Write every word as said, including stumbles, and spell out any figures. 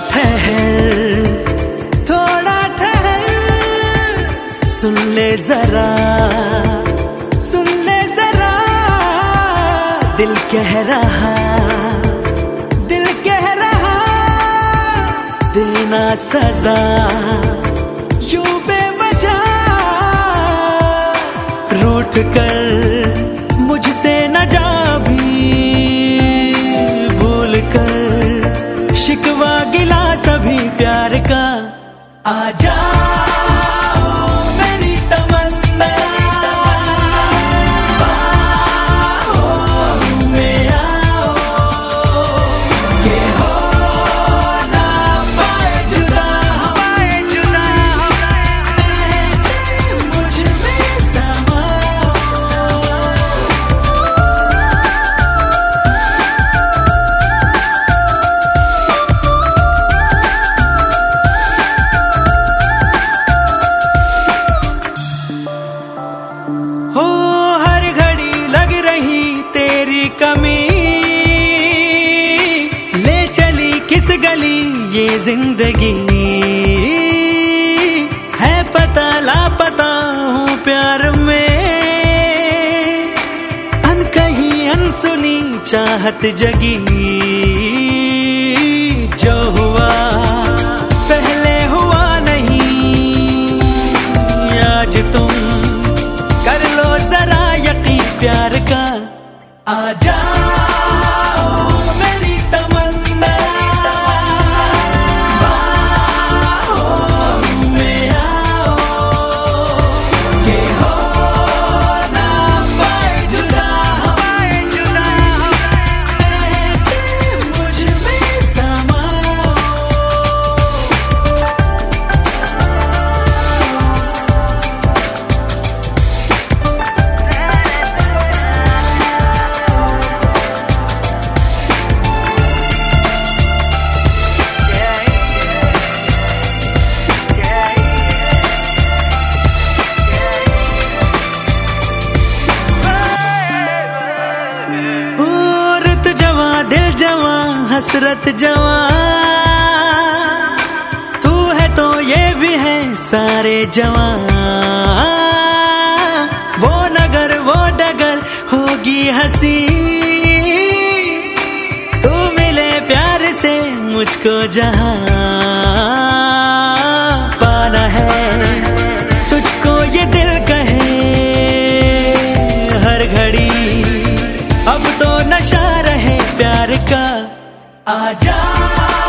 ठहर, थोड़ा ठहर, सुन ले जरा, सुन ले जरा, दिल कह रहा, दिल कह रहा, देना सजा यूं बेवजह, रूठ कर मुझसे न जा भी, भूल कर शिकवा गिला सभी प्यार का, आजा मेरी तमन्ना, बाहों में आओ, ये हो ना पाए जुदा, ऐसे मुझ में समाओ। हो हर घड़ी लग रही तेरी कमी, ले चली किस गली ये जिंदगी, है पता लापता हूँ प्यार में, अनकही अनसुनी चाहत जगी, जो हुआ पहले हुआ नहीं, आज तुम कर लो जरा यकीन प्यार का, आजा मेरी तमन्ना, बाहों में आओ, ये हो ना पाए जुदा, ऐसे मुझ में समाओ। औरत जवां दिल जवां हसरत जवां, तू है तो ये भी है सारे जवां, वो नगर वो डगर होगी हंसी, तू मिले प्यार से मुझको जहां, पाना है तुझको ये दिल कहे हर घड़ी, अब तो नशा रहे प्यार का, आजा।